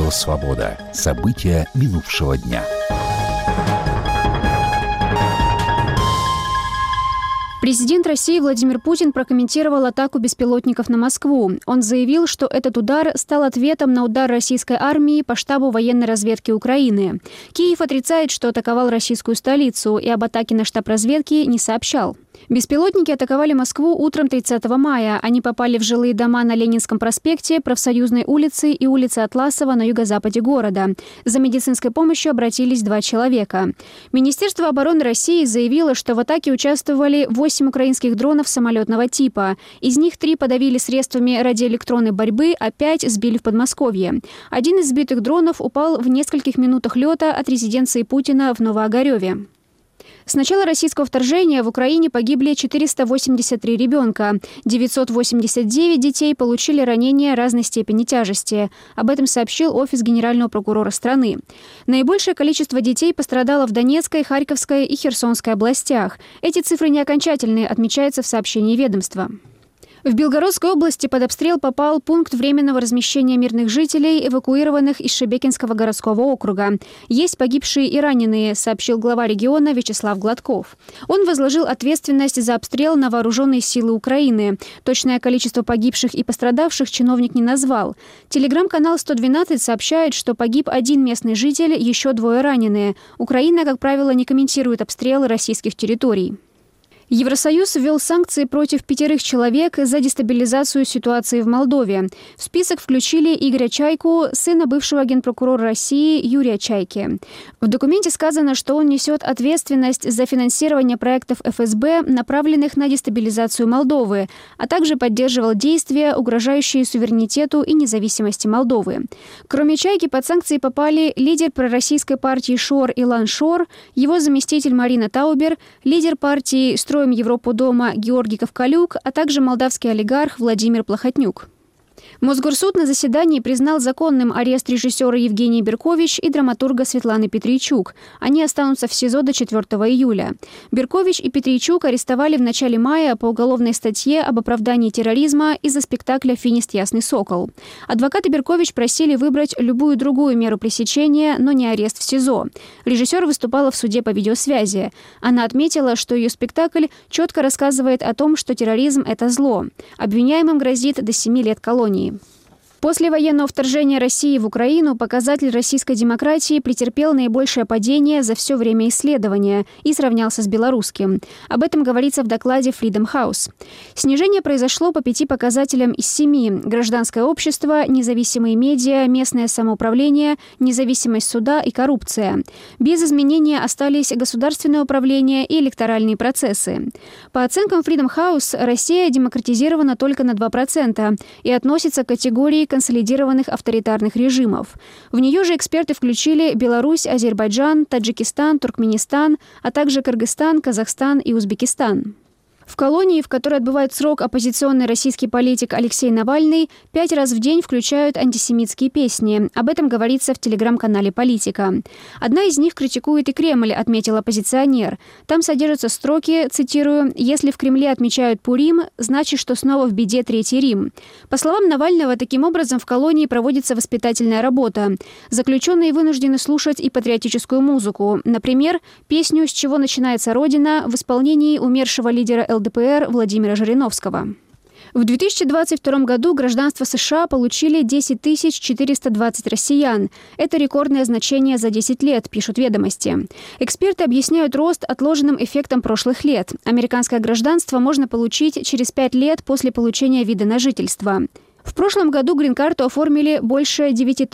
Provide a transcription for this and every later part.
Радио «Свобода». События минувшего дня. Президент России Владимир Путин прокомментировал атаку беспилотников на Москву. Он заявил, что этот удар стал ответом на удар российской армии по штабу военной разведки Украины. Киев отрицает, что атаковал российскую столицу, и об атаке на штаб разведки не сообщал. Беспилотники атаковали Москву утром 30 мая. Они попали в жилые дома на Ленинском проспекте, Профсоюзной улице и улице Атласова на юго-западе города. За медицинской помощью обратились 2 человека. Министерство обороны России заявило, что в атаке участвовали 8 украинских дронов самолетного типа. Из них 3 подавили средствами радиоэлектронной борьбы, а 5 сбили в Подмосковье. Один из сбитых дронов упал в нескольких минутах лета от резиденции Путина в Новоогарёве. С начала российского вторжения в Украине погибли 483 ребенка. 989 детей получили ранения разной степени тяжести. Об этом сообщил Офис генерального прокурора страны. Наибольшее количество детей пострадало в Донецкой, Харьковской и Херсонской областях. Эти цифры не окончательные, отмечается в сообщении ведомства. В Белгородской области под обстрел попал пункт временного размещения мирных жителей, эвакуированных из Шебекинского городского округа. Есть погибшие и раненые, сообщил глава региона Вячеслав Гладков. Он возложил ответственность за обстрел на вооруженные силы Украины. Точное количество погибших и пострадавших чиновник не назвал. Телеграм-канал 112 сообщает, что погиб 1 местный житель, еще 2 раненые. Украина, как правило, не комментирует обстрелы российских территорий. Евросоюз ввел санкции против 5 человек за дестабилизацию ситуации в Молдове. В список включили Игоря Чайку, сына бывшего генпрокурора России Юрия Чайки. В документе сказано, что он несет ответственность за финансирование проектов ФСБ, направленных на дестабилизацию Молдовы, а также поддерживал действия, угрожающие суверенитету и независимости Молдовы. Кроме Чайки под санкции попали лидер пророссийской партии ШОР Илан Шор, его заместитель Марина Таубер, лидер партии «Строим Европу дома» Георгий Ковкалюк, а также молдавский олигарх Владимир Плохотнюк. Мосгорсуд на заседании признал законным арест режиссера Евгении Беркович и драматурга Светланы Петрийчук. Они останутся в СИЗО до 4 июля. Беркович и Петрийчук арестовали в начале мая по уголовной статье об оправдании терроризма из-за спектакля «Финист Ясный Сокол». Адвокаты Беркович просили выбрать любую другую меру пресечения, но не арест в СИЗО. Режиссер выступала в суде по видеосвязи. Она отметила, что ее спектакль четко рассказывает о том, что терроризм – это зло. Обвиняемым грозит до 7 лет колонии. После военного вторжения России в Украину показатель российской демократии претерпел наибольшее падение за все время исследования и сравнялся с белорусским. Об этом говорится в докладе Freedom House. Снижение произошло по 5 показателям из 7: гражданское общество, независимые медиа, местное самоуправление, независимость суда и коррупция. Без изменения остались государственное управление и электоральные процессы. По оценкам Freedom House, Россия демократизирована только на 2% и относится к категории консолидированных авторитарных режимов. В нее же эксперты включили Беларусь, Азербайджан, Таджикистан, Туркменистан, а также Кыргызстан, Казахстан и Узбекистан. В колонии, в которой отбывает срок оппозиционный российский политик Алексей Навальный, 5 раз в день включают антисемитские песни. Об этом говорится в телеграм-канале «Политика». Одна из них критикует и Кремль, отметил оппозиционер. Там содержатся строки, цитирую, «Если в Кремле отмечают Пурим, значит, что снова в беде Третий Рим». По словам Навального, таким образом в колонии проводится воспитательная работа. Заключенные вынуждены слушать и патриотическую музыку. Например, песню «С чего начинается Родина» в исполнении умершего лидера ЛДПР Владимира Жириновского. В 2022 году гражданство США получили 10 420 россиян. Это рекордное значение за 10 лет, пишут «Ведомости». Эксперты объясняют рост отложенным эффектом прошлых лет. Американское гражданство можно получить через 5 лет после получения вида на жительство. В прошлом году грин-карту оформили больше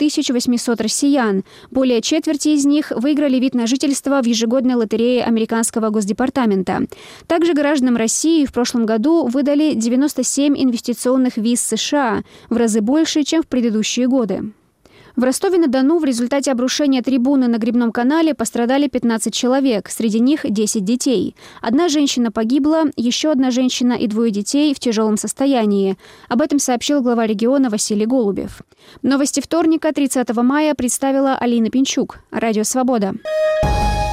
9800 россиян. Более четверти из них выиграли вид на жительство в ежегодной лотерее американского Госдепартамента. Также гражданам России в прошлом году выдали 97 инвестиционных виз США, в разы больше, чем в предыдущие годы. В Ростове-на-Дону в результате обрушения трибуны на Грибном канале пострадали 15 человек, среди них 10 детей. 1 женщина погибла, еще 1 женщина и 2 детей в тяжелом состоянии. Об этом сообщил глава региона Василий Голубев. Новости вторника, 30 мая, представила Алина Пинчук. Радио «Свобода».